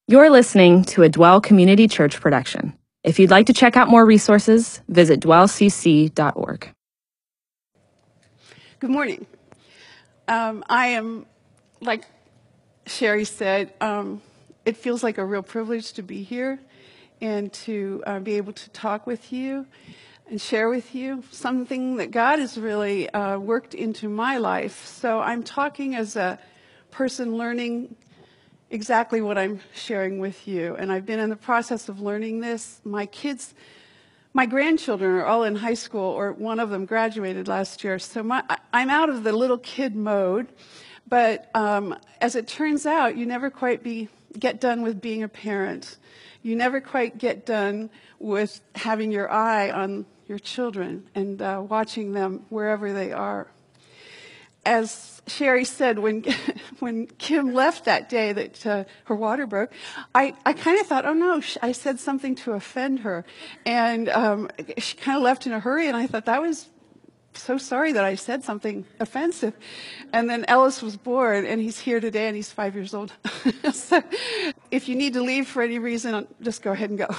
You're listening to a Dwell Community Church production. If you'd like to check out more resources, visit dwellcc.org. Good morning. I am, like Sherry said, it feels like a real privilege to be here and to be able to talk with you and share with you something that God has really worked into my life. So I'm talking as a person learning exactly what I'm sharing with you. And I've been in the process of learning this. My grandchildren are all in high school, or one of them graduated last year. So I'm out of the little kid mode. But as it turns out, you never quite get done with being a parent. You never quite get done with having your eye on your children and watching them wherever they are. As Sherry said, when Kim left that day that her water broke, I kind of thought, oh no, I said something to offend her. And she kind of left in a hurry, and I thought that was so sorry that I said something offensive. And then Ellis was born, and he's here today, and he's 5 years old. So if you need to leave for any reason, just go ahead and go.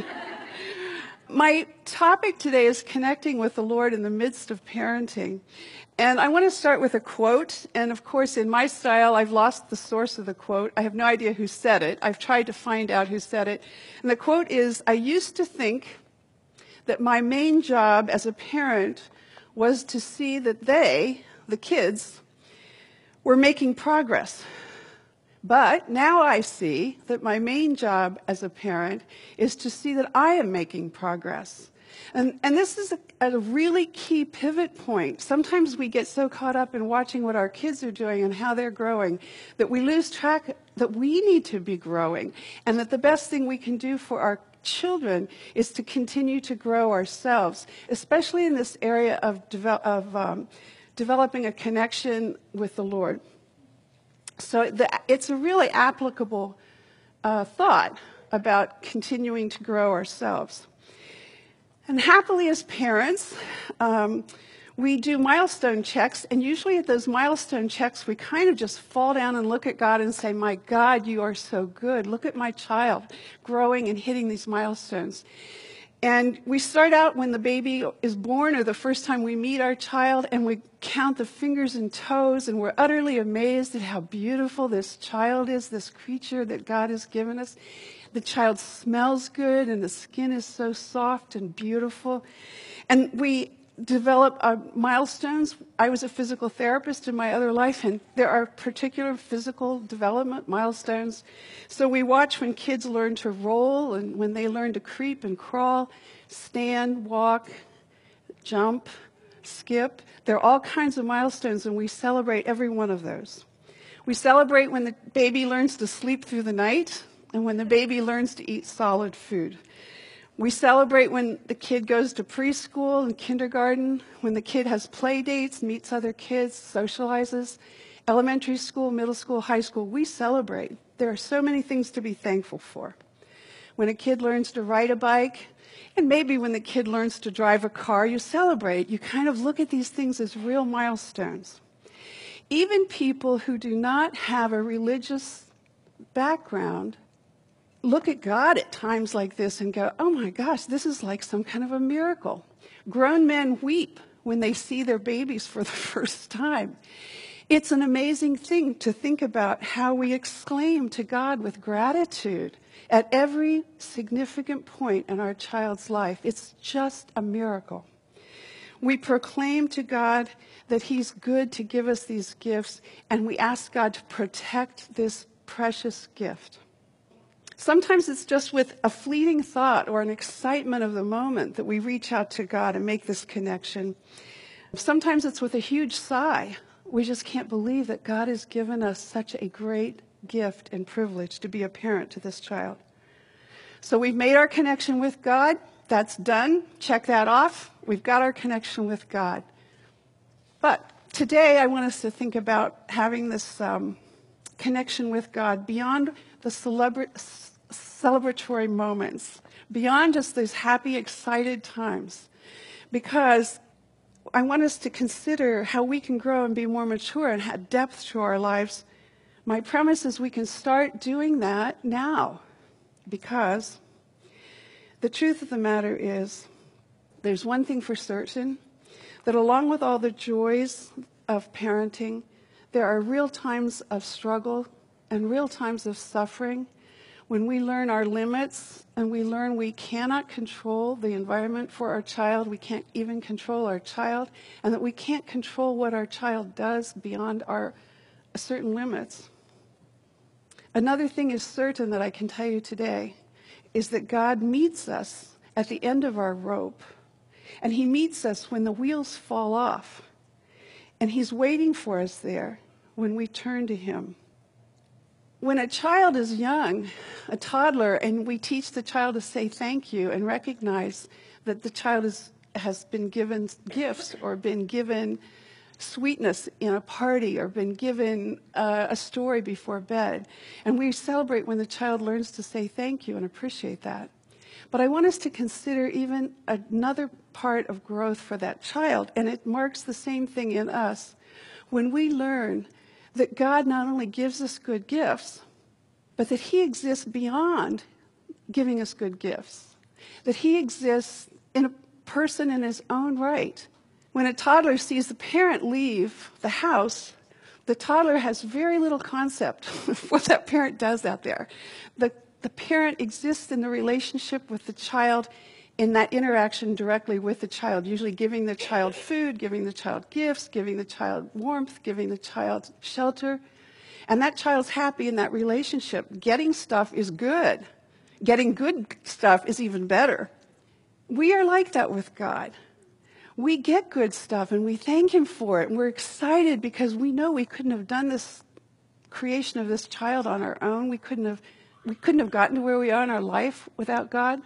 My topic today is connecting with the Lord in the midst of parenting. And I want to start with a quote. And of course, in my style, I've lost the source of the quote. I have no idea who said it. I've tried to find out who said it. And the quote is, "I used to think that my main job as a parent was to see that they, the kids, were making progress. But now I see that my main job as a parent is to see that I am making progress." And this is a really key pivot point. Sometimes we get so caught up in watching what our kids are doing and how they're growing that we lose track that we need to be growing, and that the best thing we can do for our children is to continue to grow ourselves, especially in this area of developing a connection with the Lord. So it's a really applicable thought about continuing to grow ourselves. And happily as parents, we do milestone checks, and usually at those milestone checks, we kind of just fall down and look at God and say, "My God, you are so good. Look at my child growing and hitting these milestones." And we start out when the baby is born, or the first time we meet our child, and we count the fingers and toes, and we're utterly amazed at how beautiful this child is, this creature that God has given us. The child smells good, and the skin is so soft and beautiful. And we develop milestones. I was a physical therapist in my other life, and there are particular physical development milestones. So we watch when kids learn to roll, and when they learn to creep and crawl, stand, walk, jump, skip. There are all kinds of milestones, and we celebrate every one of those. We celebrate when the baby learns to sleep through the night, and when the baby learns to eat solid food. We celebrate when the kid goes to preschool and kindergarten, when the kid has play dates, meets other kids, socializes. Elementary school, middle school, high school, we celebrate. There are so many things to be thankful for. When a kid learns to ride a bike, and maybe when the kid learns to drive a car, you celebrate. You kind of look at these things as real milestones. Even people who do not have a religious background look at God at times like this and go, "Oh my gosh, this is like some kind of a miracle." Grown men weep when they see their babies for the first time. It's an amazing thing to think about how we exclaim to God with gratitude at every significant point in our child's life. It's just a miracle. We proclaim to God that He's good to give us these gifts, and we ask God to protect this precious gift. Sometimes it's just with a fleeting thought or an excitement of the moment that we reach out to God and make this connection. Sometimes it's with a huge sigh. We just can't believe that God has given us such a great gift and privilege to be a parent to this child. So we've made our connection with God. That's done. Check that off. We've got our connection with God. But today I want us to think about having this connection with God beyond the celebratory moments, beyond just those happy, excited times, because I want us to consider how we can grow and be more mature and have depth to our lives My premise is we can start doing that now, because the truth of the matter is, there's one thing for certain, that along with all the joys of parenting, there are real times of struggle and real times of suffering when we learn our limits and we learn we cannot control the environment for our child, we can't even control our child, and that we can't control what our child does beyond our certain limits. Another thing is certain that I can tell you today is that God meets us at the end of our rope, and he meets us when the wheels fall off, and he's waiting for us there when we turn to him. When a child is young, a toddler, and we teach the child to say thank you and recognize that the child has been given gifts or been given sweetness in a party or been given a story before bed, and we celebrate when the child learns to say thank you and appreciate that. But I want us to consider even another part of growth for that child, and it marks the same thing in us. When we learn that God not only gives us good gifts, but that he exists beyond giving us good gifts, that he exists in a person in his own right. When a toddler sees the parent leave the house, the toddler has very little concept of what that parent does out there. The parent exists in the relationship with the child, in that interaction directly with the child, usually giving the child food, giving the child gifts, giving the child warmth, giving the child shelter. And that child's happy in that relationship. Getting stuff is good. Getting good stuff is even better. We are like that with God. We get good stuff and we thank him for it. And we're excited because we know we couldn't have done this creation of this child on our own. We couldn't have gotten to where we are in our life without God.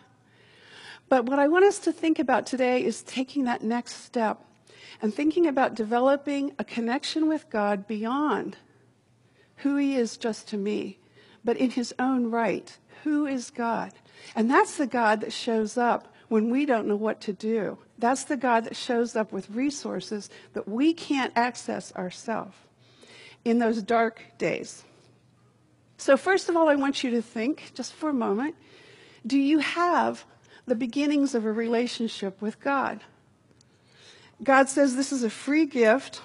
But what I want us to think about today is taking that next step and thinking about developing a connection with God beyond who he is just to me, but in his own right. Who is God? And that's the God that shows up when we don't know what to do. That's the God that shows up with resources that we can't access ourselves in those dark days. So first of all, I want you to think, just for a moment, do you have the beginnings of a relationship with God? God says this is a free gift.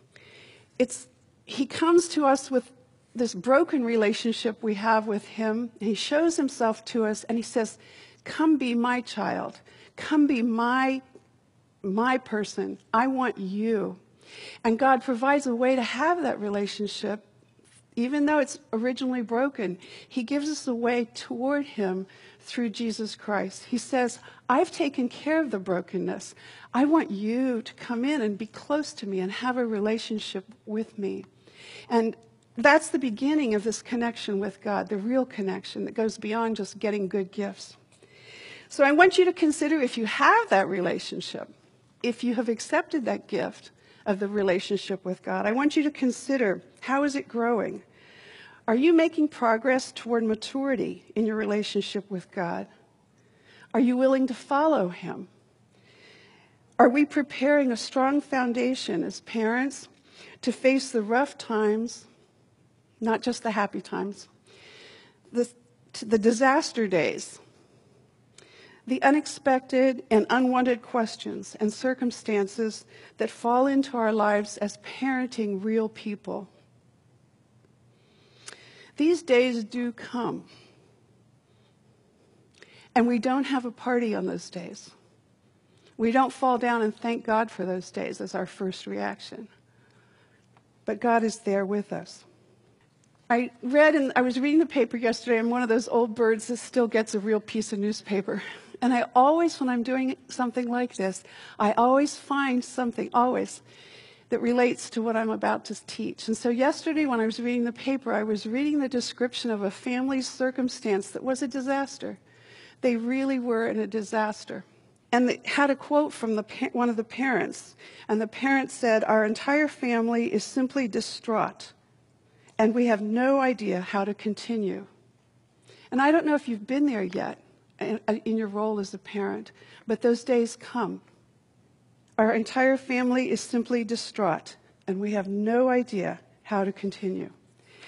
He comes to us with this broken relationship we have with him. And he shows himself to us and he says, come be my child. Come be my person. I want you. And God provides a way to have that relationship. Even though it's originally broken, he gives us a way toward him through Jesus Christ. He says, I've taken care of the brokenness. I want you to come in and be close to me and have a relationship with me. And that's the beginning of this connection with God, the real connection that goes beyond just getting good gifts. So I want you to consider if you have that relationship, if you have accepted that gift of the relationship with God, I want you to consider, how is it growing? Are you making progress toward maturity in your relationship with God? Are you willing to follow him? Are we preparing a strong foundation as parents to face the rough times, not just the happy times, the disaster days, the unexpected and unwanted questions and circumstances that fall into our lives as parenting real people? These days do come, and we don't have a party on those days. We don't fall down and thank God for those days as our first reaction. But God is there with us. I was reading the paper yesterday. I'm one of those old birds that still gets a real piece of newspaper. And I always, when I'm doing something like this, I always find something, that relates to what I'm about to teach. And so yesterday when I was reading the paper, I was reading the description of a family's circumstance that was a disaster. They really were in a disaster. And they had a quote from one of the parents. And the parent said, "Our entire family is simply distraught, and we have no idea how to continue." And I don't know if you've been there yet in your role as a parent, but those days come. Our entire family is simply distraught, and we have no idea how to continue.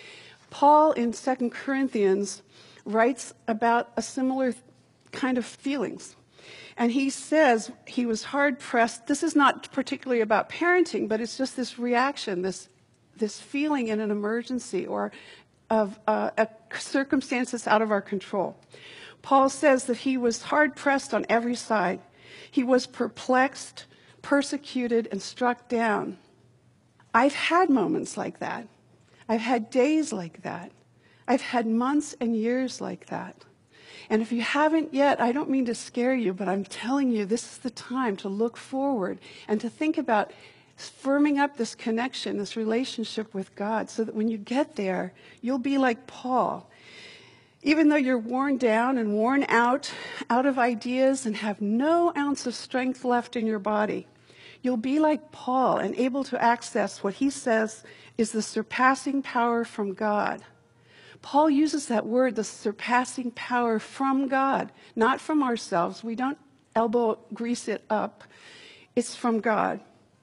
Paul in 2 Corinthians writes about a similar kind of feelings. And he says he was hard-pressed. This is not particularly about parenting, but it's just this reaction, this feeling in an emergency or of a circumstance that's out of our control. Paul says that he was hard-pressed on every side. He was perplexed, persecuted, and struck down. I've had moments like that. I've had days like that. I've had months and years like that. And if you haven't yet, I don't mean to scare you, but I'm telling you, this is the time to look forward and to think about firming up this connection, this relationship with God, so that when you get there, you'll be like Paul. Even though you're worn down and worn out of ideas and have no ounce of strength left in your body, you'll be like Paul and able to access what he says is the surpassing power from God. Paul uses that word, the surpassing power from God, not from ourselves. We don't elbow grease it up. It's from God.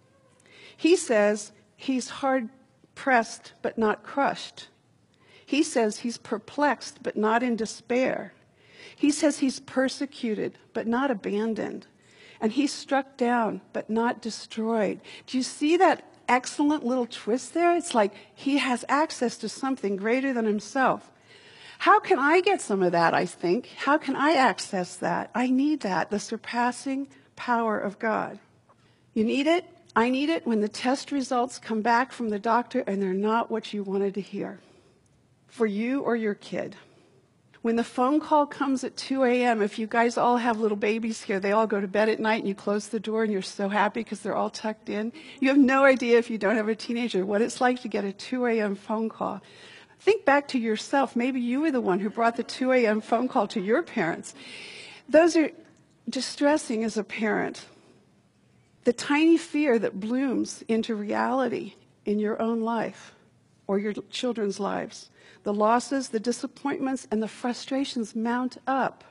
He says he's hard-pressed but not crushed. He says he's perplexed but not in despair. He says he's persecuted but not abandoned. And he's struck down but not destroyed. Do you see that excellent little twist there? It's like he has access to something greater than himself. How can I get some of that, I think? How can I access that? I need that, the surpassing power of God. You need it? I need it when the test results come back from the doctor and they're not what you wanted to hear for you or your kid. When the phone call comes at 2 a.m., if you guys all have little babies here, they all go to bed at night and you close the door and you're so happy because they're all tucked in. You have no idea if you don't have a teenager what it's like to get a 2 a.m. phone call. Think back to yourself. Maybe you were the one who brought the 2 a.m. phone call to your parents. Those are distressing as a parent. The tiny fear that blooms into reality in your own life or your children's lives. The losses, the disappointments, and the frustrations mount up.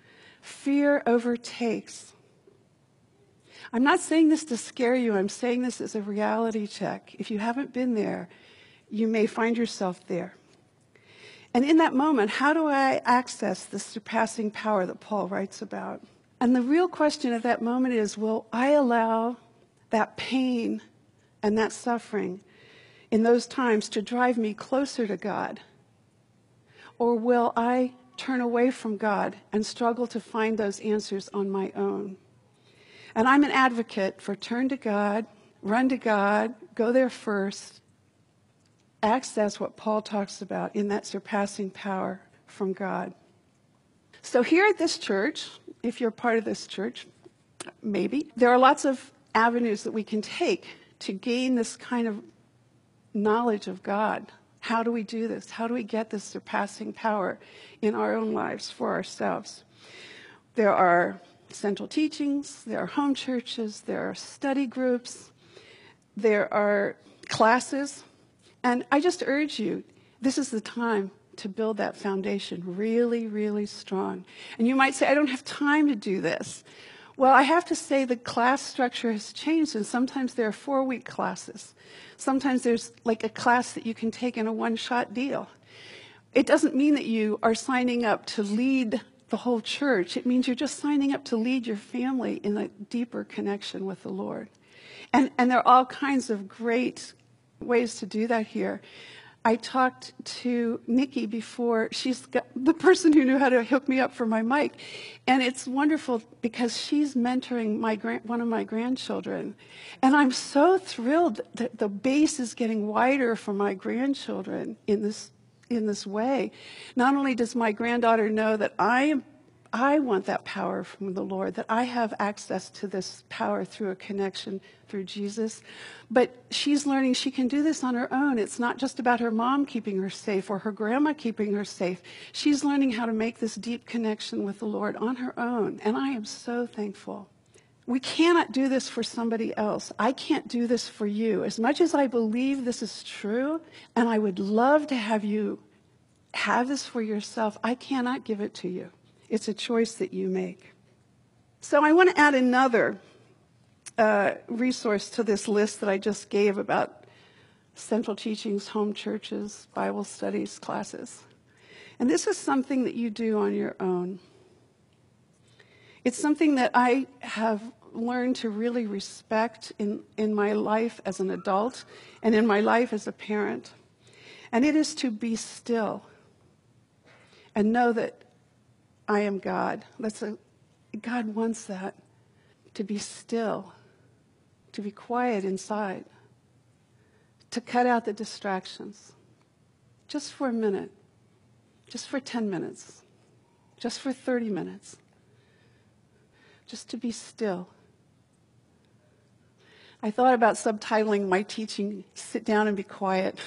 Fear overtakes. I'm not saying this to scare you. I'm saying this as a reality check. If you haven't been there, you may find yourself there. And in that moment, how do I access the surpassing power that Paul writes about? And the real question at that moment is, will I allow that pain and that suffering in those times to drive me closer to God? Or will I turn away from God and struggle to find those answers on my own? And I'm an advocate for turn to God, run to God, go there first, access what Paul talks about in that surpassing power from God. So here at this church, if you're part of this church, maybe, there are lots of avenues that we can take to gain this kind of knowledge of God. How do we do this? How do we get this surpassing power in our own lives for ourselves? There are central teachings, there are home churches, there are study groups, there are classes. And I just urge you, this is the time to build that foundation really, really strong. And you might say, I don't have time to do this. Well, I have to say the class structure has changed, and sometimes there are 4-week classes. Sometimes there's like a class that you can take in a one-shot deal. It doesn't mean that you are signing up to lead the whole church. It means you're just signing up to lead your family in a deeper connection with the Lord. And there are all kinds of great ways to do that here. I talked to Nikki before. She's the person who knew how to hook me up for my mic. And it's wonderful because she's mentoring one of my grandchildren. And I'm so thrilled that the base is getting wider for my grandchildren in this way. Not only does my granddaughter know that I want that power from the Lord, that I have access to this power through a connection through Jesus. But she's learning she can do this on her own. It's not just about her mom keeping her safe or her grandma keeping her safe. She's learning how to make this deep connection with the Lord on her own. And I am so thankful. We cannot do this for somebody else. I can't do this for you. As much as I believe this is true, and I would love to have you have this for yourself, I cannot give it to you. It's a choice that you make. So I want to add another resource to this list that I just gave about central teachings, home churches, Bible studies, classes. And this is something that you do on your own. It's something that I have learned to really respect in my life as an adult and in my life as a parent. And it is to be still and know that I am God. God wants that, to be still, to be quiet inside, to cut out the distractions, just for a minute, just for 10 minutes, just for 30 minutes, just to be still. I thought about subtitling my teaching, "Sit Down and Be Quiet."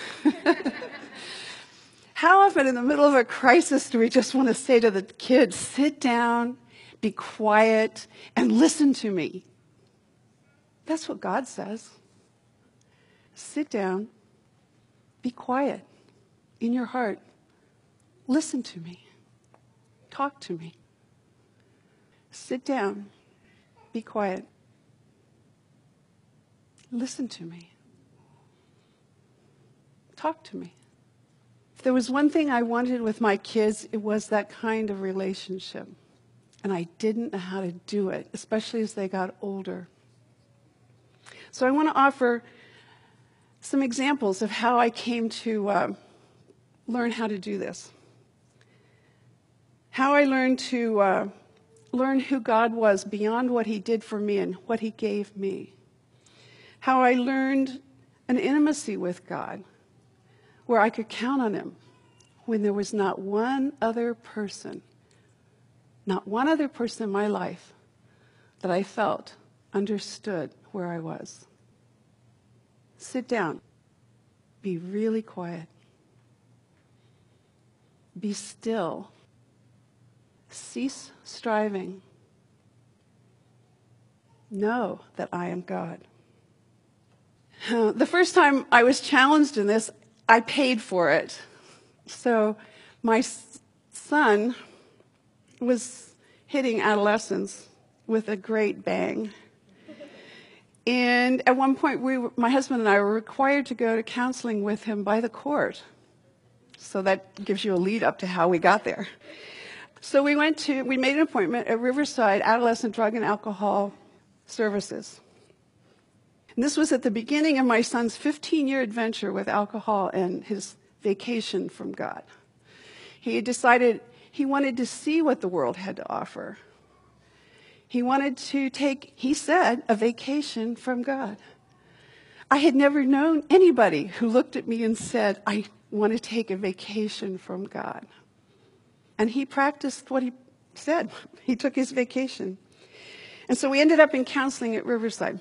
How often in the middle of a crisis do we just want to say to the kids, "Sit down, be quiet, and listen to me"? That's what God says. Sit down, be quiet in your heart. Listen to me. Talk to me. Sit down, be quiet. Listen to me. Talk to me. If there was one thing I wanted with my kids, it was that kind of relationship. And I didn't know how to do it, especially as they got older. So I want to offer some examples of how I came to learn how to do this. How I learned to learn who God was beyond what he did for me and what he gave me. How I learned an intimacy with God where I could count on him when there was not one other person in my life that I felt understood where I was. Sit down. Be really quiet. Be still. Cease striving. Know that I am God. The first time I was challenged in this, I paid for it. So my son was hitting adolescence with a great bang. And at one point, my husband and I were required to go to counseling with him by the court. So that gives you a lead up to how we got there. So we made an appointment at Riverside Adolescent Drug and Alcohol Services. And this was at the beginning of my son's 15-year adventure with alcohol and his vacation from God. He had decided he wanted to see what the world had to offer. He wanted to take, he said, a vacation from God. I had never known anybody who looked at me and said, "I want to take a vacation from God." And he practiced what he said. He took his vacation. And so we ended up in counseling at Riverside.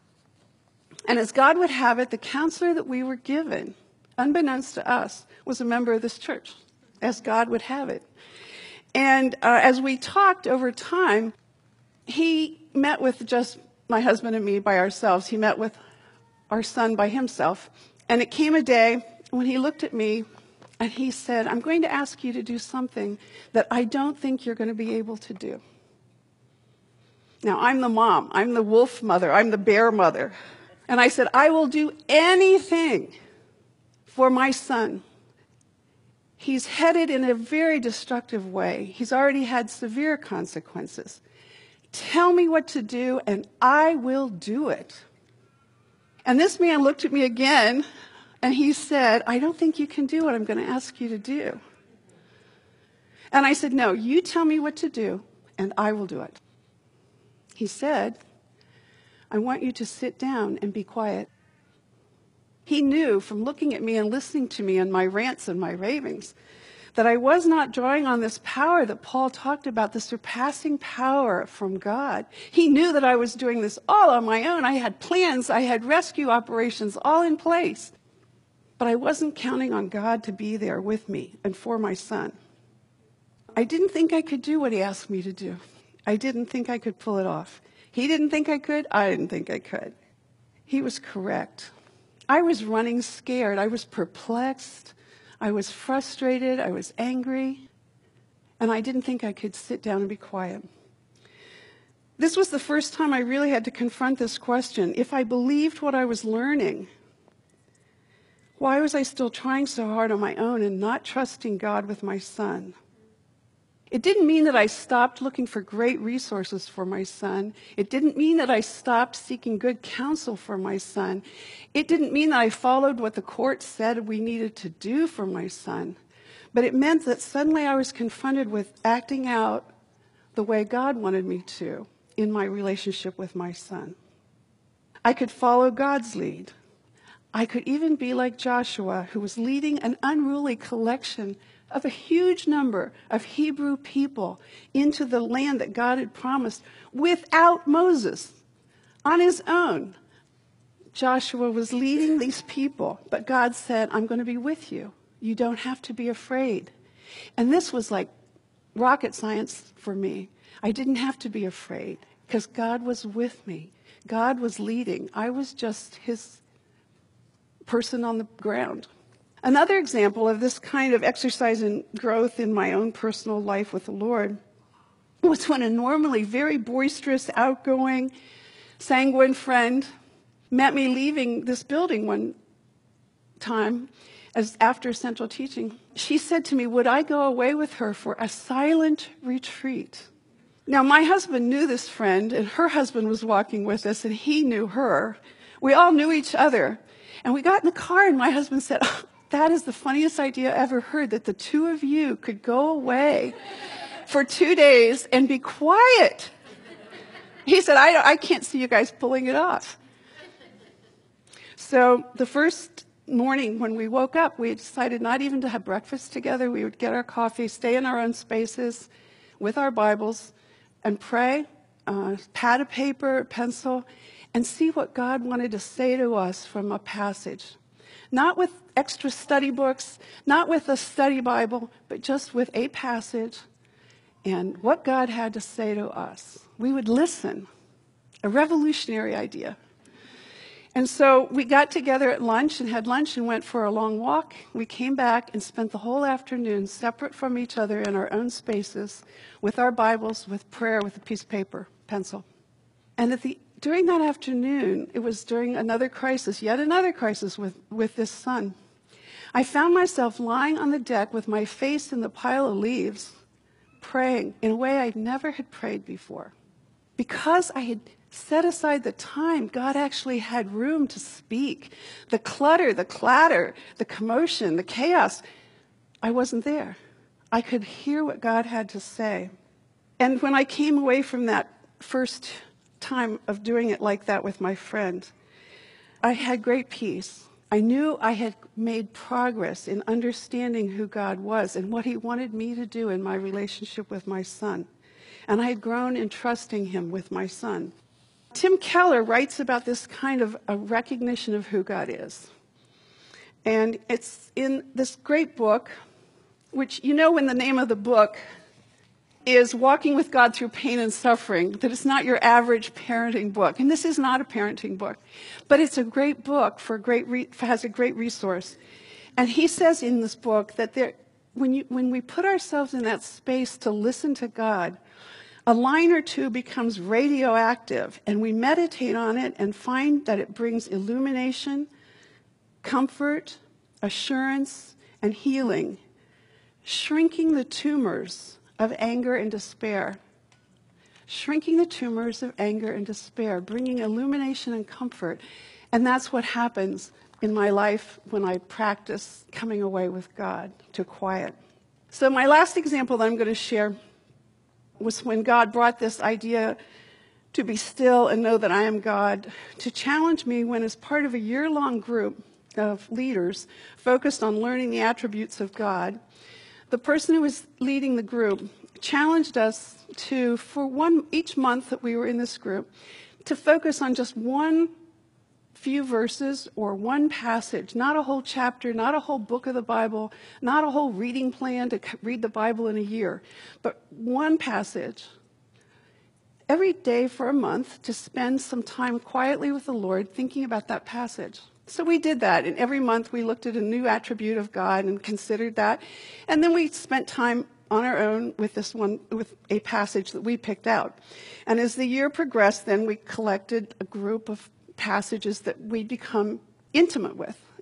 And as God would have it, the counselor that we were given, unbeknownst to us, was a member of this church, as God would have it. And as we talked over time, he met with just my husband and me by ourselves. He met with our son by himself. And it came a day when he looked at me and he said, "I'm going to ask you to do something that I don't think you're going to be able to do." Now, I'm the mom. I'm the wolf mother. I'm the bear mother. And I said, "I will do anything for my son. He's headed in a very destructive way. He's already had severe consequences. Tell me what to do, and I will do it." And this man looked at me again, and he said, "I don't think you can do what I'm going to ask you to do." And I said, "No, you tell me what to do, and I will do it." He said, "I want you to sit down and be quiet." He knew from looking at me and listening to me and my rants and my ravings that I was not drawing on this power that Paul talked about, the surpassing power from God. He knew that I was doing this all on my own. I had plans, I had rescue operations all in place. But I wasn't counting on God to be there with me and for my son. I didn't think I could do what he asked me to do. I didn't think I could pull it off. He didn't think I could. I didn't think I could. He was correct. I was running scared. I was perplexed. I was frustrated. I was angry. And I didn't think I could sit down and be quiet. This was the first time I really had to confront this question. If I believed what I was learning, Why was I still trying so hard on my own and not trusting God with my son? It didn't mean that I stopped looking for great resources for my son. It didn't mean that I stopped seeking good counsel for my son. It didn't mean that I followed what the court said we needed to do for my son. But it meant that suddenly I was confronted with acting out the way God wanted me to in my relationship with my son. I could follow God's lead. I could even be like Joshua, who was leading an unruly collection of a huge number of Hebrew people into the land that God had promised without Moses, on his own. Joshua was leading these people, but God said, I'm going to be with you. You don't have to be afraid. And this was like rocket science for me. I didn't have to be afraid because God was with me. God was leading. I was just his person on the ground. Another example of this kind of exercise in growth in my own personal life with the Lord was when a normally very boisterous, outgoing, sanguine friend met me leaving this building one time after Central Teaching. She said to me, would I go away with her for a silent retreat? Now, my husband knew this friend, and her husband was walking with us, and he knew her. We all knew each other. And we got in the car, and my husband said, oh, that is the funniest idea I ever heard, that the two of you could go away for 2 days and be quiet. He said, I can't see you guys pulling it off. So the first morning when we woke up, we decided not even to have breakfast together. We would get our coffee, stay in our own spaces with our Bibles, and pray, pad of paper, pencil, and see what God wanted to say to us from a passage. Not with extra study books, not with a study Bible, but just with a passage and what God had to say to us. We would listen. A revolutionary idea. And so we got together at lunch and had lunch and went for a long walk. We came back and spent the whole afternoon separate from each other in our own spaces with our Bibles, with prayer, with a piece of paper, pencil. And during that afternoon, it was during another crisis, yet another crisis with this son. I found myself lying on the deck with my face in the pile of leaves, praying in a way I never had prayed before. Because I had set aside the time, God actually had room to speak. The clutter, the clatter, the commotion, the chaos, I wasn't there. I could hear what God had to say. And when I came away from that first time of doing it like that with my friend, I had great peace. I knew I had made progress in understanding who God was and what he wanted me to do in my relationship with my son. And I had grown in trusting him with my son. Tim Keller writes about this kind of a recognition of who God is. And it's in this great book, which you know when the name of the book is Walking with God Through Pain and Suffering, that it's not your average parenting book. And this is not a parenting book, but it's a great book has a great resource. And he says in this book that when we put ourselves in that space to listen to God, a line or two becomes radioactive, and we meditate on it and find that it brings illumination, comfort, assurance, and healing, shrinking the tumors of anger and despair. Shrinking the tumors of anger and despair, bringing illumination and comfort. And that's what happens in my life when I practice coming away with God to quiet. So my last example that I'm going to share was when God brought this idea to be still and know that I am God, to challenge me when, as part of a year-long group of leaders focused on learning the attributes of God, the person who was leading the group challenged us to, each month that we were in this group, to focus on just one few verses or one passage, not a whole chapter, not a whole book of the Bible, not a whole reading plan to read the Bible in a year, but one passage every day for a month to spend some time quietly with the Lord thinking about that passage. So we did that, and every month we looked at a new attribute of God and considered that, and then we spent time on our own with a passage that we picked out. And as the year progressed, then we collected a group of passages that we become intimate with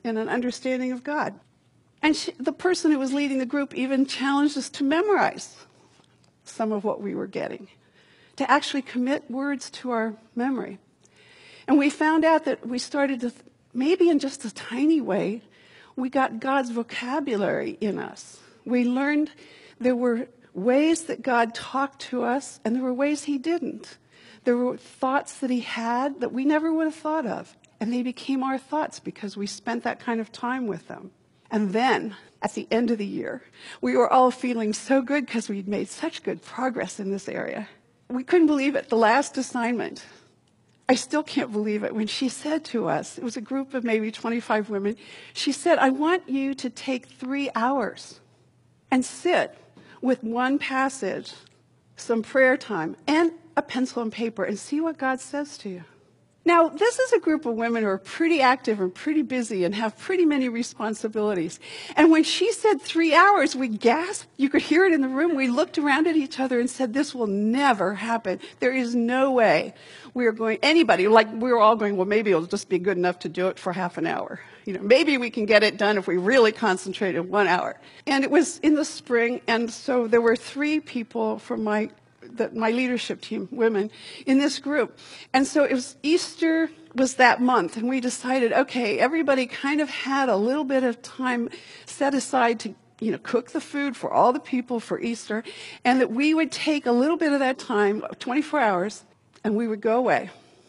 and an understanding of God. And the person who was leading the group even challenged us to memorize some of what we were getting, to actually commit words to our memory. And we found out that we started to, maybe in just a tiny way, we got God's vocabulary in us. We learned there were ways that God talked to us, and there were ways he didn't. There were thoughts that he had that we never would have thought of, and they became our thoughts because we spent that kind of time with them. And then, at the end of the year, we were all feeling so good because we'd made such good progress in this area. We couldn't believe it. The last assignment, I still can't believe it. When she said to us, it was a group of maybe 25 women, she said, I want you to take 3 hours and sit with one passage, some prayer time, and a pencil and paper, and see what God says to you. Now, this is a group of women who are pretty active and pretty busy and have pretty many responsibilities. And when she said 3 hours, we gasped. You could hear it in the room. We looked around at each other and said, this will never happen. There is no way we are going, anybody, like we were all going, well, maybe it'll just be good enough to do it for half an hour. Maybe we can get it done if we really concentrate in 1 hour. And it was in the spring, and so there were 3 people from my leadership team, women, in this group. And so Easter was that month, and we decided, okay, everybody kind of had a little bit of time set aside to, cook the food for all the people for Easter, and that we would take a little bit of that time, 24 hours, and we would go away.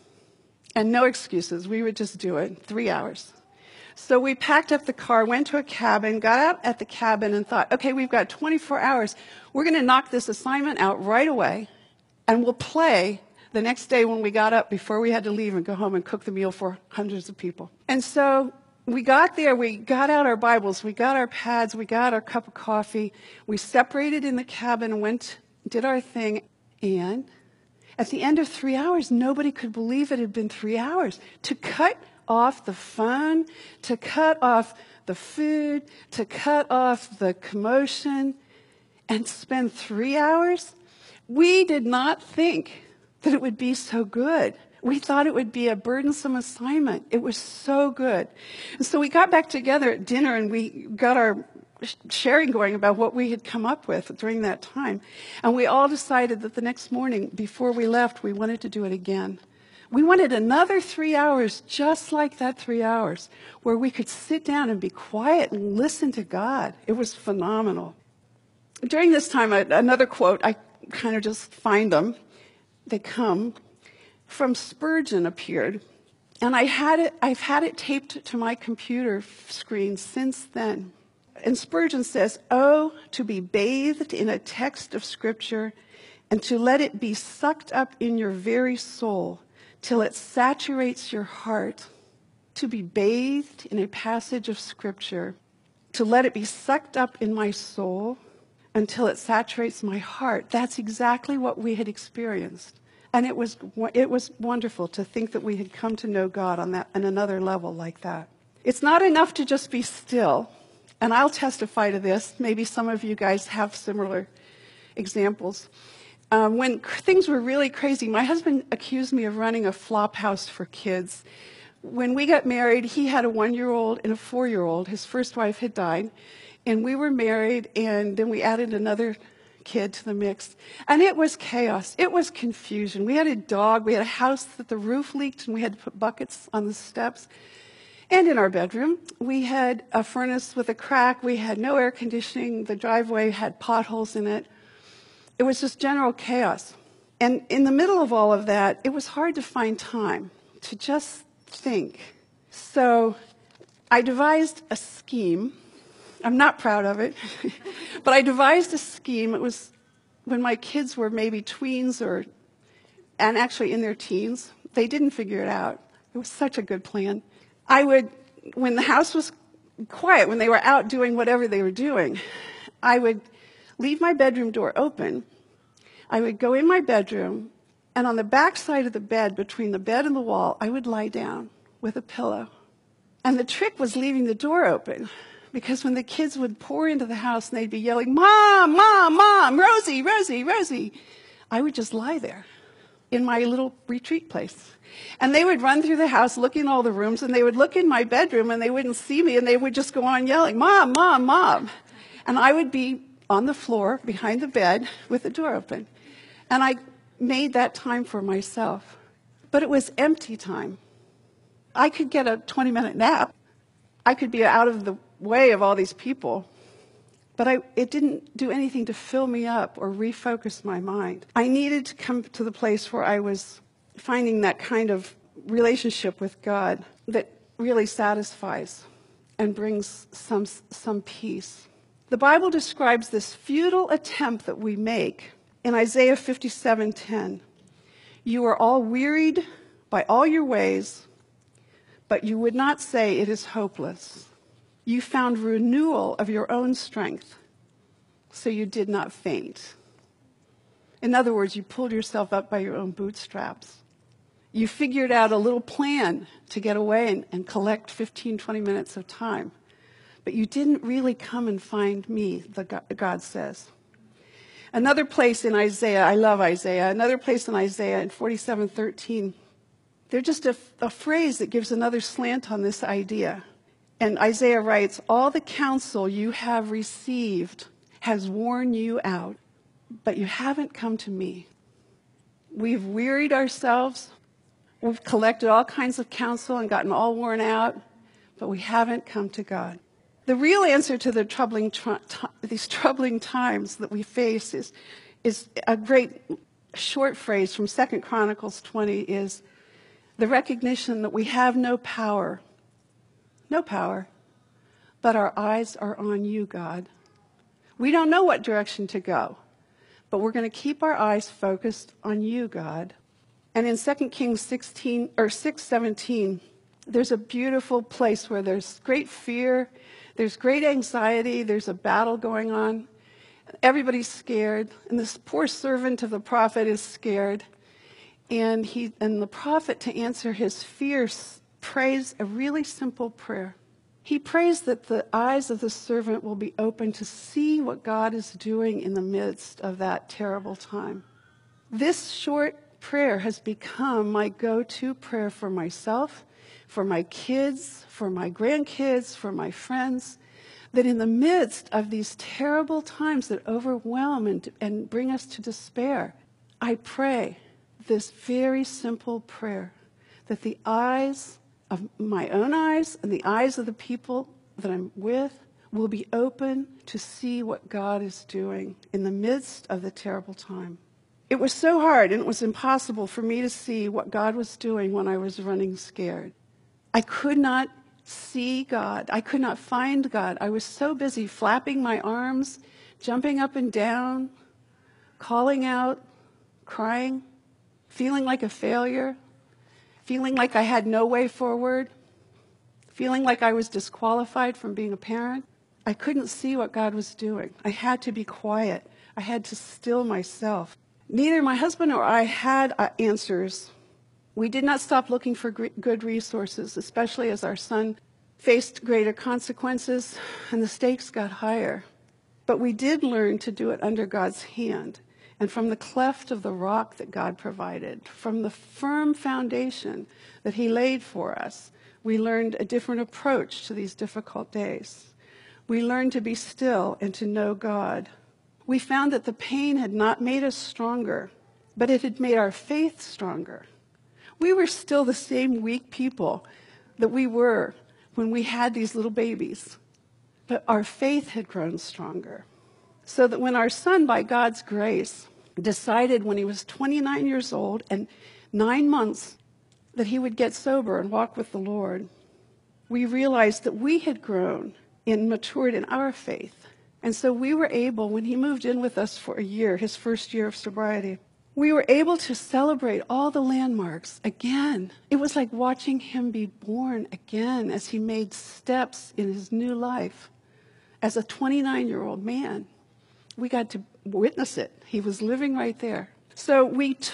And no excuses. We would just do it, 3 hours. So we packed up the car, went to a cabin, got out at the cabin and thought, okay, we've got 24 hours. We're going to knock this assignment out right away, and we'll play the next day when we got up before we had to leave and go home and cook the meal for hundreds of people. And so we got there, we got out our Bibles, we got our pads, we got our cup of coffee. We separated in the cabin and did our thing. And at the end of 3 hours, nobody could believe it had been 3 hours. To cut off the phone, to cut off the food, to cut off the commotion, and spend 3 hours? We did not think that it would be so good. We thought it would be a burdensome assignment. It was so good. And so we got back together at dinner, and we got our sharing going about what we had come up with during that time. And we all decided that the next morning, before we left, we wanted to do it again. We wanted another 3 hours, just like that 3 hours, where we could sit down and be quiet and listen to God. It was phenomenal. During this time, another quote, I kind of just find them. They come from Spurgeon appeared. And I've had it taped to my computer screen since then. And Spurgeon says, "Oh, to be bathed in a text of Scripture and to let it be sucked up in your very soul till it saturates your heart, to be bathed in a passage of Scripture, to let it be sucked up in my soul until it saturates my heart." That's exactly what we had experienced. And it was wonderful to think that we had come to know God on another level like that. It's not enough to just be still. And I'll testify to this. Maybe some of you guys have similar examples. When things were really crazy, my husband accused me of running a flop house for kids. When we got married, he had a 1-year-old and a 4-year-old. His first wife had died. And we were married, and then we added another kid to the mix. And it was chaos. It was confusion. We had a dog. We had a house that the roof leaked, and we had to put buckets on the steps. And in our bedroom, we had a furnace with a crack. We had no air conditioning. The driveway had potholes in it. It was just general chaos. And in the middle of all of that, it was hard to find time to just think. So I devised a scheme. I'm not proud of it, but I devised a scheme. It was when my kids were maybe tweens and actually in their teens. They didn't figure it out. It was such a good plan. I would, when the house was quiet, when they were out doing whatever they were doing, I would leave my bedroom door open. I would go in my bedroom, and on the back side of the bed, between the bed and the wall, I would lie down with a pillow. And the trick was leaving the door open, because when the kids would pour into the house and they'd be yelling, "Mom, Mom, Mom, Rosie, Rosie, Rosie," I would just lie there in my little retreat place. And they would run through the house looking in all the rooms, and they would look in my bedroom, and they wouldn't see me, and they would just go on yelling, "Mom, Mom, Mom." And I would be on the floor behind the bed with the door open. And I made that time for myself. But it was empty time. I could get a 20-minute nap. I could be out of the way of all these people. But it didn't do anything to fill me up or refocus my mind. I needed to come to the place where I was finding that kind of relationship with God that really satisfies and brings some peace. The Bible describes this futile attempt that we make in Isaiah 57:10. You are all wearied by all your ways, but you would not say it is hopeless. You found renewal of your own strength, so you did not faint. In other words, you pulled yourself up by your own bootstraps. You figured out a little plan to get away and collect 15, 20 minutes of time. But you didn't really come and find me, God says. Another place in Isaiah, I love Isaiah, another place in Isaiah in 47:13, there's just a phrase that gives another slant on this idea. And Isaiah writes, all the counsel you have received has worn you out, but you haven't come to me. We've wearied ourselves. We've collected all kinds of counsel and gotten all worn out, but we haven't come to God. The real answer to these troubling times that we face is a great short phrase from 2 Chronicles 20 is the recognition that we have no power, but our eyes are on you, God. We don't know what direction to go, but we're going to keep our eyes focused on you, God. And in 2 Kings 6:17, there's a beautiful place where there's great fear, there's great anxiety, there's a battle going on. Everybody's scared, and this poor servant of the prophet is scared. And the prophet, to answer his fears, prays a really simple prayer. He prays that the eyes of the servant will be open to see what God is doing in the midst of that terrible time. This short prayer has become my go-to prayer for myself, for my kids, for my grandkids, for my friends, that in the midst of these terrible times that overwhelm and bring us to despair, I pray this very simple prayer, that the eyes of my own eyes and the eyes of the people that I'm with will be open to see what God is doing in the midst of the terrible time. It was so hard and it was impossible for me to see what God was doing when I was running scared. I could not see God. I could not find God. I was so busy flapping my arms, jumping up and down, calling out, crying, feeling like a failure, feeling like I had no way forward, feeling like I was disqualified from being a parent. I couldn't see what God was doing. I had to be quiet. I had to still myself. Neither my husband or I had answers. We did not stop looking for good resources, especially as our son faced greater consequences and the stakes got higher. But we did learn to do it under God's hand and from the cleft of the rock that God provided, from the firm foundation that he laid for us. We learned a different approach to these difficult days. We learned to be still and to know God. We found that the pain had not made us stronger, but it had made our faith stronger. We were still the same weak people that we were when we had these little babies, but our faith had grown stronger. So that when our son, by God's grace, decided when he was 29 years old and 9 months that he would get sober and walk with the Lord, we realized that we had grown and matured in our faith. And so we were able, when he moved in with us for a year, his first year of sobriety, we were able to celebrate all the landmarks again. It was like watching him be born again as he made steps in his new life. As a 29-year-old man, we got to witness it. He was living right there. So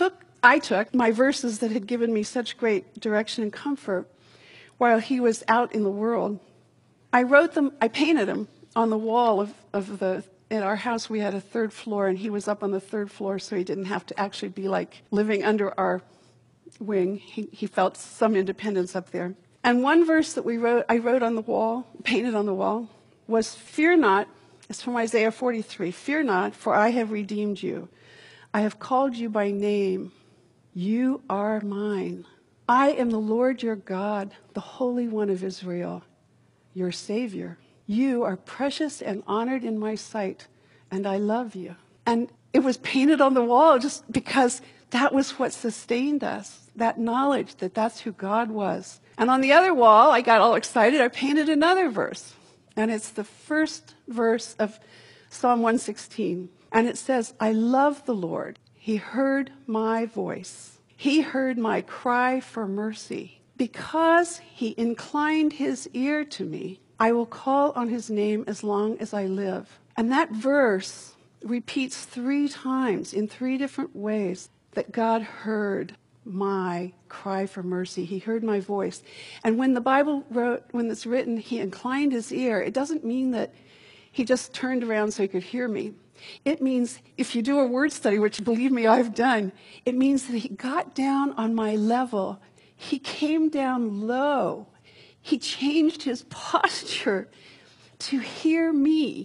I took my verses that had given me such great direction and comfort while he was out in the world. I wrote them, I painted them on the wall of the in our house, we had a third floor, and he was up on the third floor, so he didn't have to actually be like living under our wing. He felt some independence up there. And one verse that I wrote on the wall, painted on the wall, was, "Fear not." It's from Isaiah 43. "Fear not, for I have redeemed you. I have called you by name. You are mine. I am the Lord your God, the Holy One of Israel, your Savior. You are precious and honored in my sight, and I love you." And it was painted on the wall just because that was what sustained us, that knowledge that that's who God was. And on the other wall, I got all excited. I painted another verse. And it's the first verse of Psalm 116. And it says, "I love the Lord. He heard my voice. He heard my cry for mercy. Because he inclined his ear to me, I will call on his name as long as I live." And that verse repeats 3 times in 3 different ways that God heard my cry for mercy. He heard my voice. And when the Bible when it's written, he inclined his ear, it doesn't mean that he just turned around so he could hear me. It means, if you do a word study, which believe me, I've done, it means that he got down on my level. He came down low. He changed his posture to hear me.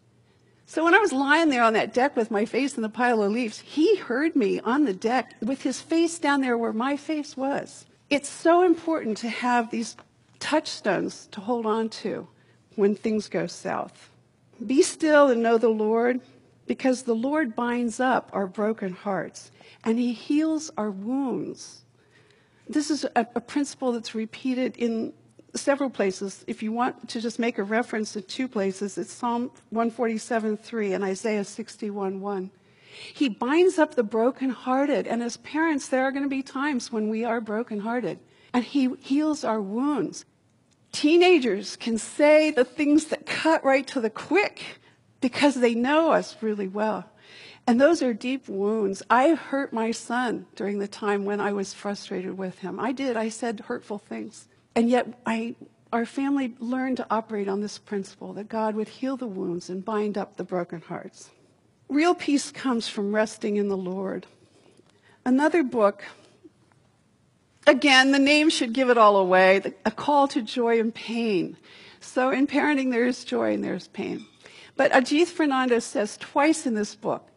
So when I was lying there on that deck with my face in the pile of leaves, he heard me on the deck with his face down there where my face was. It's so important to have these touchstones to hold on to when things go south. Be still and know the Lord, because the Lord binds up our broken hearts and he heals our wounds. This is a principle that's repeated in several places. If you want to just make a reference to 2 places, it's Psalm 147:3 and Isaiah 61:1. He binds up the brokenhearted, and as parents, there are going to be times when we are brokenhearted, and he heals our wounds. Teenagers can say the things that cut right to the quick because they know us really well. And those are deep wounds. I hurt my son during the time when I was frustrated with him. I said hurtful things. And yet our family learned to operate on this principle, that God would heal the wounds and bind up the broken hearts. Real peace comes from resting in the Lord. Another book, again, the name should give it all away, A Call to Joy and Pain. So in parenting, there is joy and there's pain. But Ajith Fernandez says twice in this book,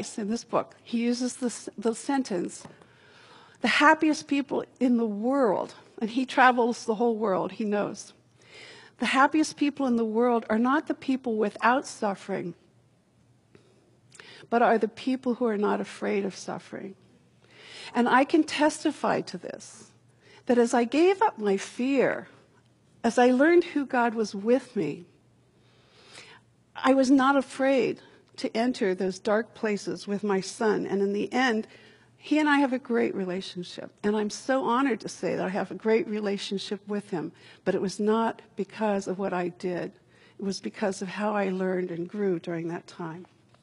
he uses the sentence, the happiest people in the world, and he travels the whole world, he knows. The happiest people in the world are not the people without suffering, but are the people who are not afraid of suffering. And I can testify to this, that as I gave up my fear, as I learned who God was with me, I was not afraid to enter those dark places with my son. And in the end, he and I have a great relationship. And I'm so honored to say that I have a great relationship with him. But it was not because of what I did. It was because of how I learned and grew during that time.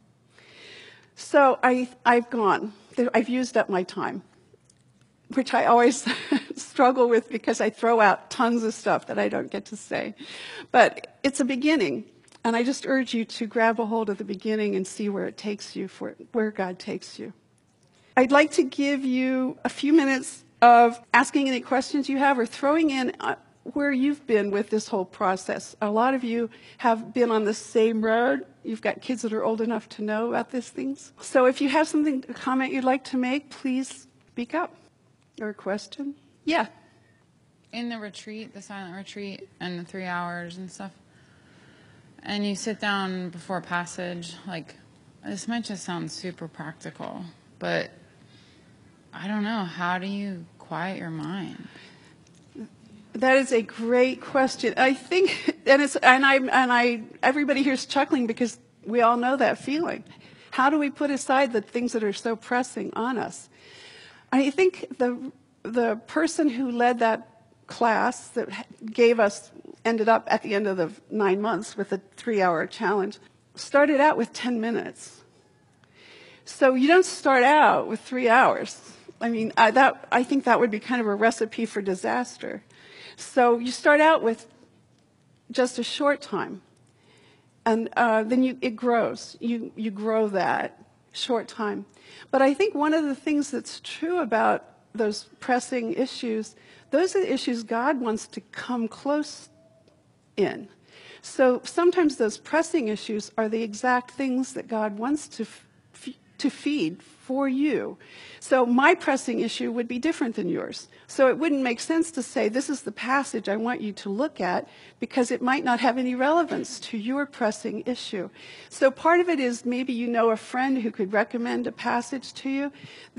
So I've gone. I've used up my time, which I always struggle with because I throw out tons of stuff that I don't get to say. But it's a beginning. And I just urge you to grab a hold of the beginning and see where it takes you, where God takes you. I'd like to give you a few minutes of asking any questions you have or throwing in where you've been with this whole process. A lot of you have been on the same road. You've got kids that are old enough to know about these things. So if you have something, a comment you'd like to make, please speak up. Or a question? Yeah. In the retreat, the silent retreat, and the 3 hours and stuff, and you sit down before a passage, like, this might just sound super practical, but I don't know, how do you quiet your mind? That is a great question. I think, everybody here's chuckling because we all know that feeling. How do we put aside the things that are so pressing on us? I think the person who led that class that ended up at the end of the 9 months with a 3-hour challenge, started out with 10 minutes. So you don't start out with 3 hours. I mean, I think that would be kind of a recipe for disaster. So you start out with just a short time. And then it grows. You grow that short time. But I think one of the things that's true about those pressing issues, those are the issues God wants to come close in. So sometimes those pressing issues are the exact things that God wants to feed for you. So my pressing issue would be different than yours. So it wouldn't make sense to say, this is the passage I want you to look at, because it might not have any relevance to your pressing issue. So part of it is maybe you know a friend who could recommend a passage to you.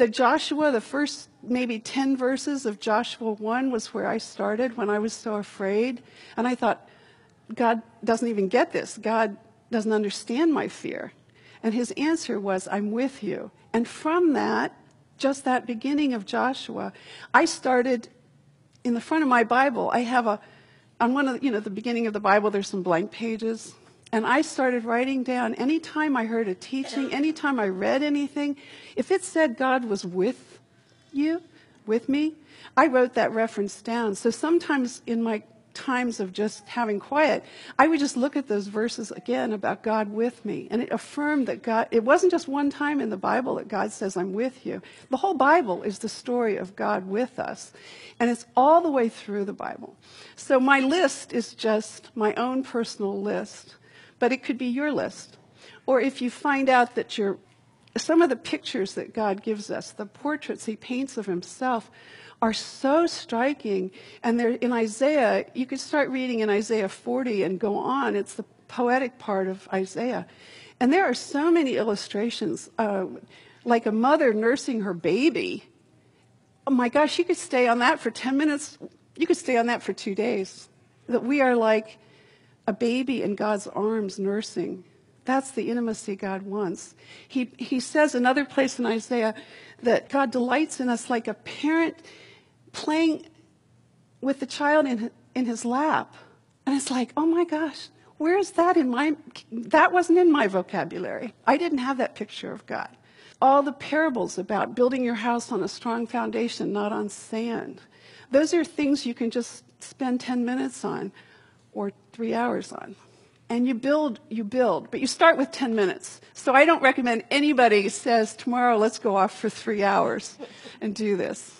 The first maybe 10 verses of Joshua 1 was where I started when I was so afraid. And I thought, God doesn't even get this. God doesn't understand my fear. And his answer was, I'm with you. And from that, just that beginning of Joshua, I started in the front of my Bible. I have on one of the beginning of the Bible, there's some blank pages. And I started writing down anytime I heard a teaching, anytime I read anything, if it said God was with you, with me, I wrote that reference down. So sometimes in my times of just having quiet, I would just look at those verses again about God with me. And it affirmed that God, it wasn't just one time in the Bible that God says, I'm with you. The whole Bible is the story of God with us. And it's all the way through the Bible. So my list is just my own personal list, but it could be your list. Or if you find out that some of the pictures that God gives us, the portraits he paints of himself, are so striking. And they're in Isaiah. You could start reading in Isaiah 40 and go on. It's the poetic part of Isaiah. And there are so many illustrations, like a mother nursing her baby. Oh my gosh, you could stay on that for 10 minutes. You could stay on that for 2 days. That we are like a baby in God's arms nursing. That's the intimacy God wants. He says another place in Isaiah that God delights in us like a parent playing with the child in his lap. And it's like, oh my gosh, where is that that wasn't in my vocabulary. I didn't have that picture of God. All the parables about building your house on a strong foundation, not on sand. Those are things you can just spend 10 minutes on or 3 hours on. And you build, but you start with 10 minutes. So I don't recommend anybody says, tomorrow let's go off for 3 hours and do this.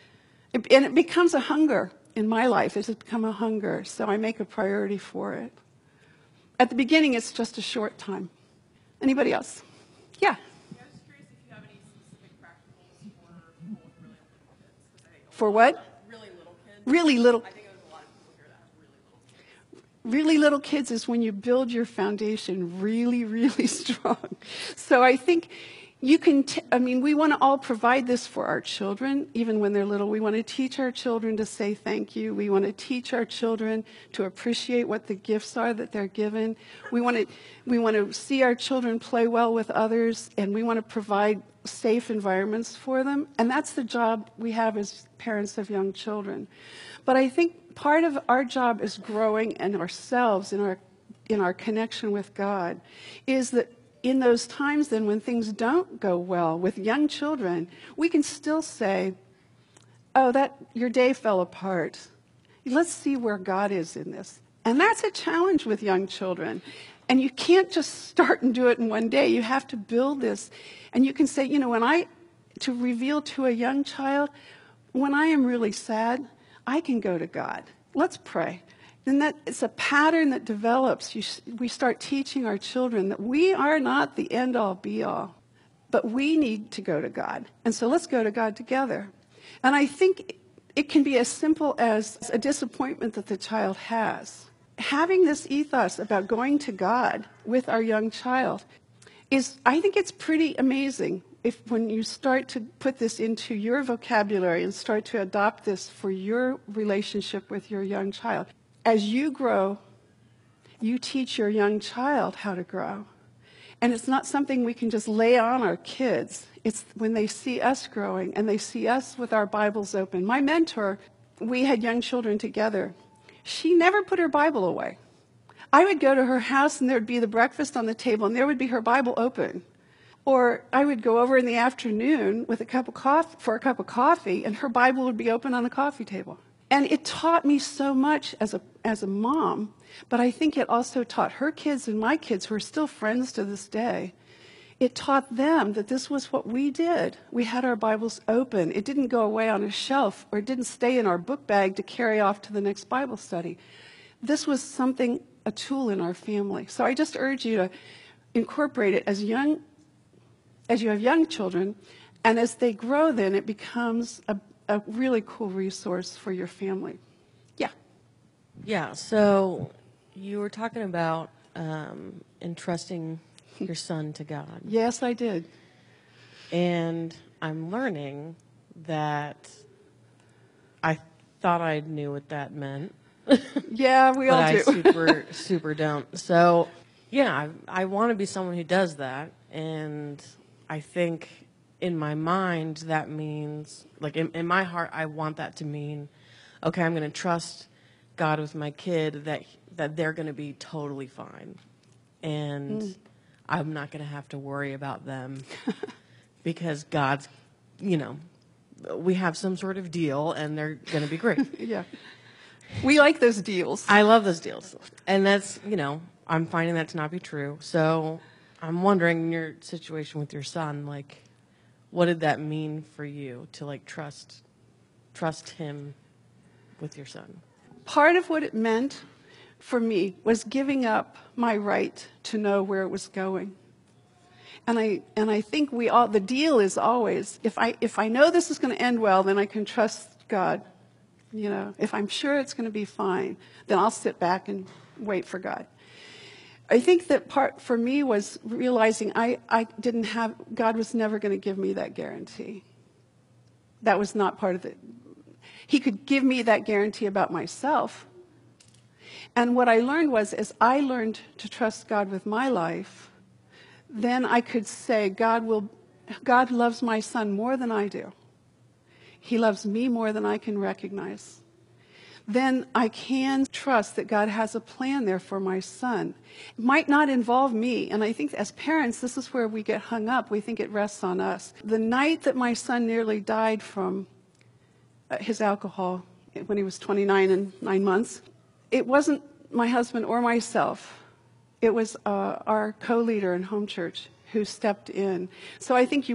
And it becomes a hunger in my life. It has become a hunger, so I make a priority for it. At the beginning, it's just a short time. Anybody else? Yeah? I was curious if you have any specific practicals for people with really little kids. For what? Really little kids. Really little. I think there's a lot of people here that have really little kids. Really little kids is when you build your foundation really, really strong. So I think you can, we want to all provide this for our children, even when they're little. We want to teach our children to say thank you. We want to teach our children to appreciate what the gifts are that they're given. We want to see our children play well with others, and we want to provide safe environments for them. And that's the job we have as parents of young children. But I think part of our job as growing in ourselves, in our connection with God, is that in those times then when things don't go well with young children, we can still say, oh, your day fell apart. Let's see where God is in this. And that's a challenge with young children. And you can't just start and do it in one day. You have to build this. And you can say, to reveal to a young child, when I am really sad, I can go to God. Let's pray. And that it's a pattern that develops. We start teaching our children that we are not the end-all, be-all, but we need to go to God. And so let's go to God together. And I think it can be as simple as a disappointment that the child has. Having this ethos about going to God with our young child I think it's pretty amazing when you start to put this into your vocabulary and start to adopt this for your relationship with your young child. As you grow, you teach your young child how to grow. And it's not something we can just lay on our kids. It's when they see us growing and they see us with our Bibles open. My mentor, we had young children together. She never put her Bible away. I would go to her house and there would be the breakfast on the table and there would be her Bible open. Or I would go over in the afternoon with a cup of coffee and her Bible would be open on the coffee table. And it taught me so much as a mom, but I think it also taught her kids and my kids, who are still friends to this day, it taught them that this was what we did. We had our Bibles open. It didn't go away on a shelf, or it didn't stay in our book bag to carry off to the next Bible study. This was something, a tool in our family. So I just urge you to incorporate it as you have young children, and as they grow, then it becomes a really cool resource for your family. Yeah. Yeah, so you were talking about entrusting your son to God. Yes, I did. And I'm learning that I thought I knew what that meant. Yeah, we all do. But I super don't. So, yeah, I want to be someone who does that. And I think in my mind that means, like in my heart, I want that to mean, okay, I'm going to trust God with my kid that they're going to be totally fine. And I'm not going to have to worry about them because God's, we have some sort of deal and they're going to be great. Yeah. We like those deals. I love those deals. And that's, I'm finding that to not be true. So I'm wondering, in your situation with your son, like, what did that mean for you to, like, trust him with your son? Part of what it meant for me was giving up my right to know where it was going. And I think the deal is always, if I know this is going to end well, then I can trust God. If I'm sure it's going to be fine, then I'll sit back and wait for God. I think that part for me was realizing God was never going to give me that guarantee. That was not part of it. He could give me that guarantee about myself. And what I learned was, as I learned to trust God with my life, then I could say, God loves my son more than I do. He loves me more than I can recognize. Then I can trust that God has a plan there for my son. It might not involve me, and I think as parents, this is where we get hung up. We think it rests on us. The night that my son nearly died from his alcohol, when he was 29 and 9 months, it wasn't my husband or myself. It was our co-leader in home church who stepped in. So I think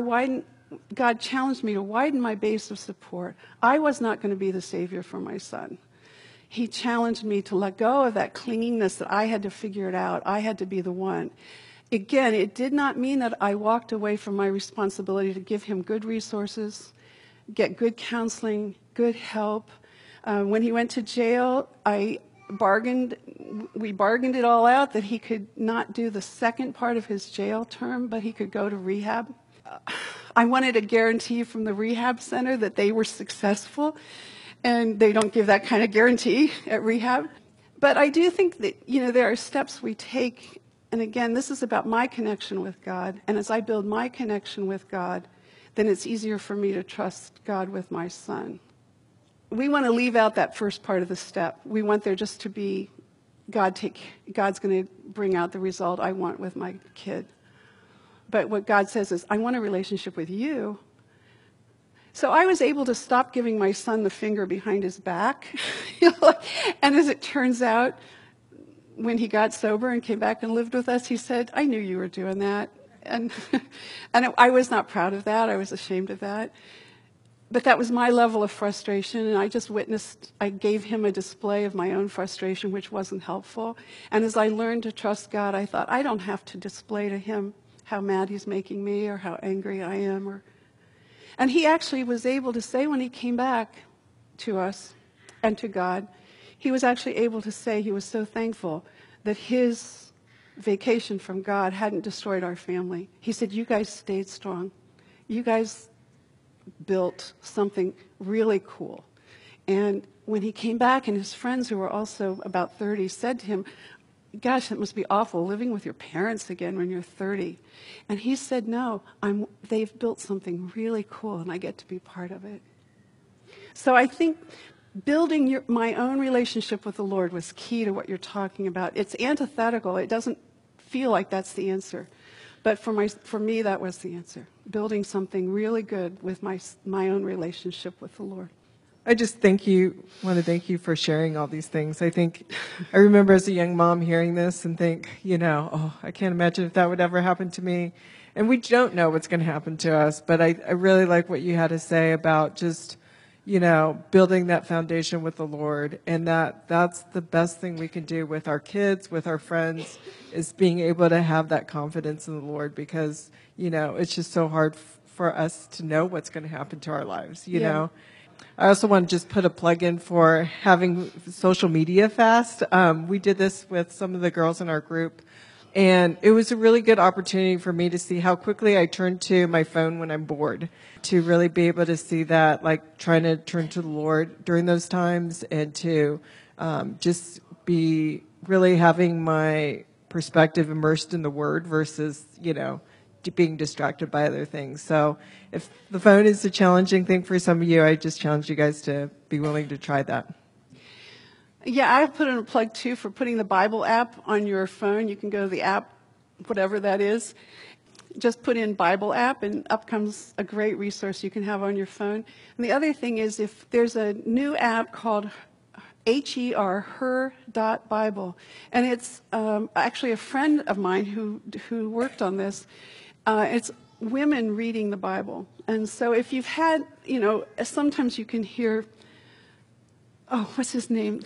God challenged me to widen my base of support. I was not going to be the savior for my son. He challenged me to let go of that clinginess that I had to figure it out. I had to be the one. Again, it did not mean that I walked away from my responsibility to give him good resources, get good counseling, good help. When he went to jail, we bargained it all out that he could not do the second part of his jail term, but he could go to rehab. I wanted a guarantee from the rehab center that they were successful, and they don't give that kind of guarantee at rehab. But I do think that, there are steps we take, and again, this is about my connection with God, and as I build my connection with God, then it's easier for me to trust God with my son. We want to leave out that first part of the step. We want there just to be God's going to bring out the result I want with my kid. But what God says is, I want a relationship with you. So I was able to stop giving my son the finger behind his back. And as it turns out, when he got sober and came back and lived with us, he said, I knew you were doing that. And I was not proud of that. I was ashamed of that. But that was my level of frustration, and I gave him a display of my own frustration, which wasn't helpful. And as I learned to trust God, I thought, I don't have to display to him how mad he's making me or how angry I am. And he actually was able to say when he came back to us and to God, he was actually able to say he was so thankful that his vacation from God hadn't destroyed our family. He said, you guys stayed strong. You guys built something really cool. And when he came back, and his friends who were also about 30 said to him, gosh, that must be awful living with your parents again when you're 30. And he said, no, they've built something really cool and I get to be part of it. So I think building my own relationship with the Lord was key to what you're talking about. It's antithetical. It doesn't feel like that's the answer. But for me, that was the answer. Building something really good with my own relationship with the Lord. I just want to thank you for sharing all these things. I remember as a young mom hearing this and think, oh, I can't imagine if that would ever happen to me. And we don't know what's going to happen to us, but I really like what you had to say about just, building that foundation with the Lord, and that's the best thing we can do with our kids, with our friends, is being able to have that confidence in the Lord, because, it's just so hard for us to know what's going to happen to our lives, you know. I also want to just put a plug in for having social media fast. We did this with some of the girls in our group, and it was a really good opportunity for me to see how quickly I turn to my phone when I'm bored, to really be able to see that, like trying to turn to the Lord during those times, and to just be really having my perspective immersed in the Word versus, being distracted by other things. So if the phone is a challenging thing for some of you, I just challenge you guys to be willing to try that. Yeah, I put in a plug too for putting the Bible app on your phone. You can go to the app, whatever that is. Just put in Bible app, and up comes a great resource you can have on your phone. And the other thing is, if there's a new app called Her.Bible, and it's actually a friend of mine who worked on this. It's women reading the Bible. And so if you've had, sometimes you can hear, what's his name?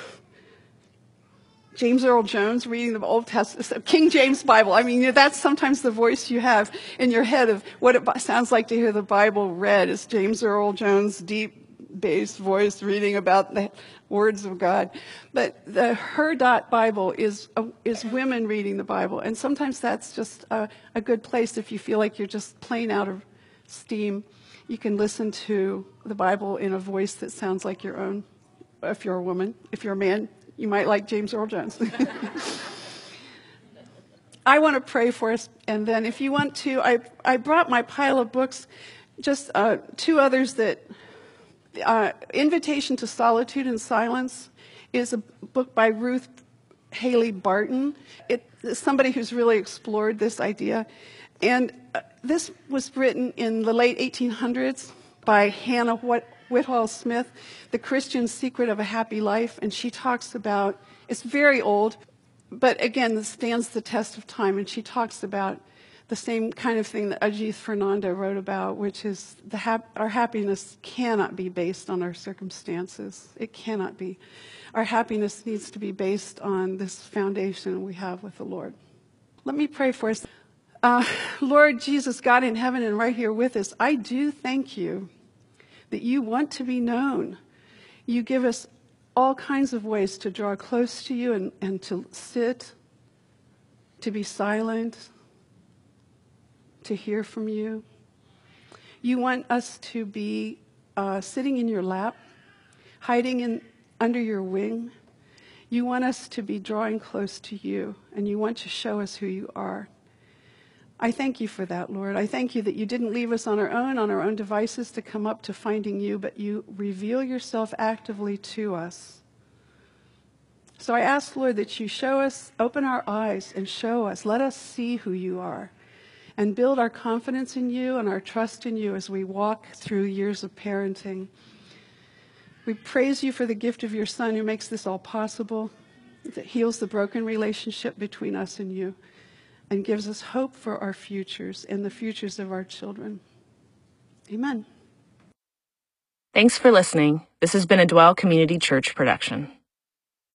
James Earl Jones reading the Old Testament, King James Bible. I mean, that's sometimes the voice you have in your head of what it sounds like to hear the Bible read. Is James Earl Jones' deep bass voice reading about the words of God. But the Her.Bible is women reading the Bible. And sometimes that's just a good place if you feel like you're just plain out of steam. You can listen to the Bible in a voice that sounds like your own. If you're a woman, if you're a man, you might like James Earl Jones. I want to pray for us, and then if you want to, I brought my pile of books, just two others that, Invitation to Solitude and Silence is a book by Ruth Haley Barton. It's somebody who's really explored this idea, and this was written in the late 1800s by Hannah Whitall Smith, The Christian Secret of a Happy Life, and she talks about, it's very old, but again, this stands the test of time, and she talks about the same kind of thing that Ajith Fernando wrote about, which is our happiness cannot be based on our circumstances. It cannot be. Our happiness needs to be based on this foundation we have with the Lord. Let me pray for us. Lord Jesus, God in heaven and right here with us, I do thank you that you want to be known. You give us all kinds of ways to draw close to you and to sit, to be silent, to hear from you. You want us to be sitting in your lap, hiding under your wing. You want us to be drawing close to you, and you want to show us who you are. I thank you for that, Lord. I thank you that you didn't leave us on our own devices to come up to finding you, but you reveal yourself actively to us. So I ask, Lord, that you show us, open our eyes and show us, let us see who you are, and build our confidence in you and our trust in you as we walk through years of parenting. We praise you for the gift of your Son who makes this all possible, that heals the broken relationship between us and you, and gives us hope for our futures and the futures of our children. Amen. Thanks for listening. This has been a Dwell Community Church production.